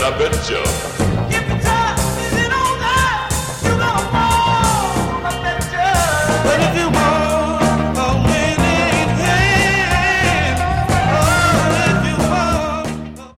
I bet you. If you try, you know that you're gonna fall, I bet you. But if you